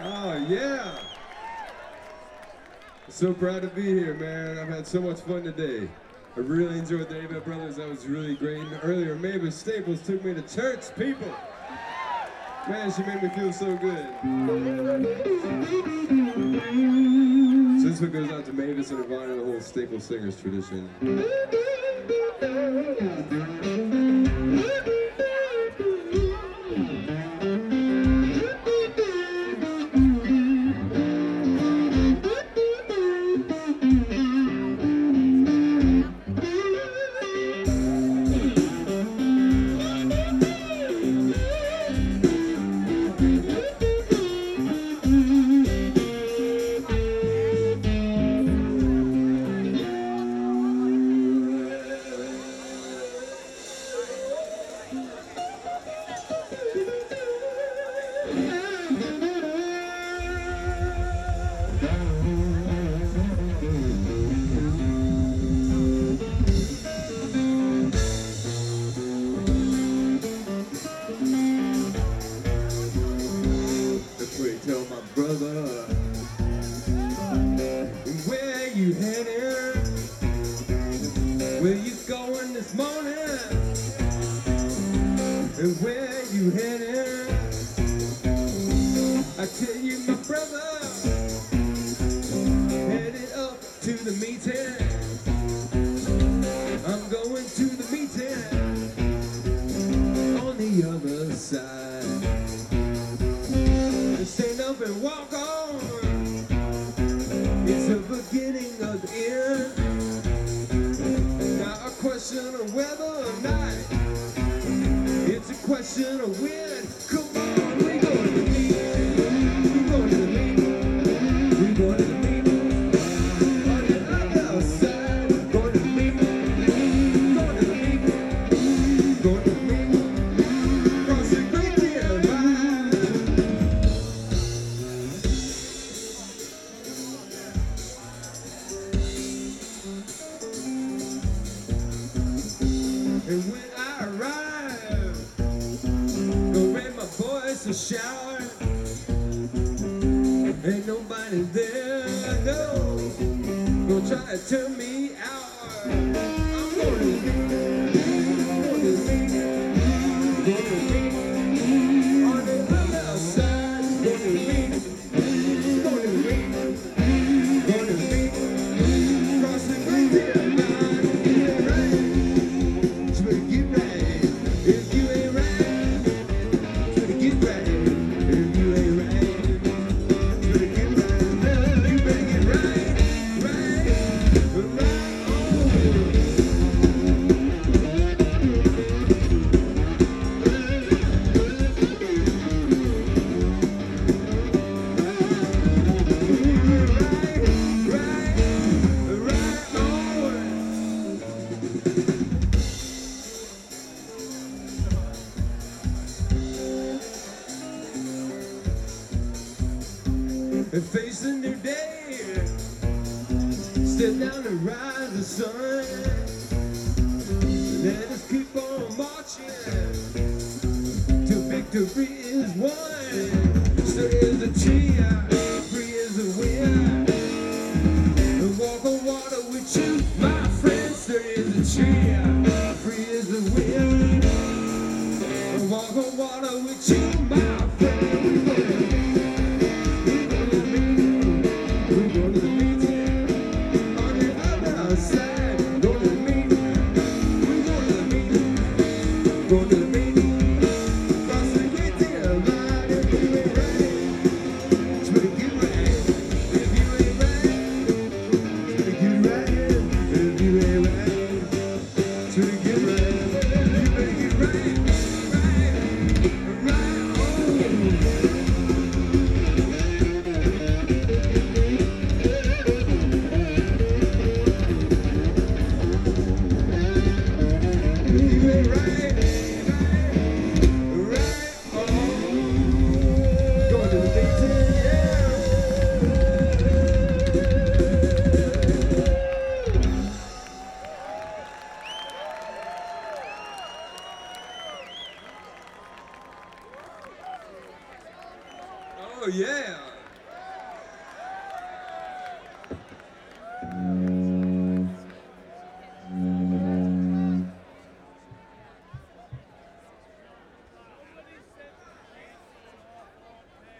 Oh, yeah. So proud to be here, man. I've had so much fun today. I really enjoyed the Avett Brothers. That was really great. And earlier, Mavis Staples took me to church, people. Man, she made me feel so good. So this one goes out to Mavis and Yvonne and the whole Staples Singers tradition. Tell my brother, where you headed? Where you going this morning? And where you headed? I tell you, my brother, headed up to the meeting. I'm going to the meeting on the other side. Stand up and walk on. It's the beginning of the end. Not a question of whether or not. It's a question of when. Come on, we go to the meeting. We go to the meeting. We go to the meeting. On the other side. Go to the meeting. Go to the meeting. Go to the meeting. Cross the great divide. And when I arrive, go rent my boys a shower. Ain't nobody there, no. Gonna try to turn me out. I'm going to the meeting, going to the meeting, going to the meeting. On the other side, going to the meeting, going to the meeting, going to the meeting. Cross the great divide. And face a new day, step down and rise the sun. Let us keep on marching till victory is won. So is the tree.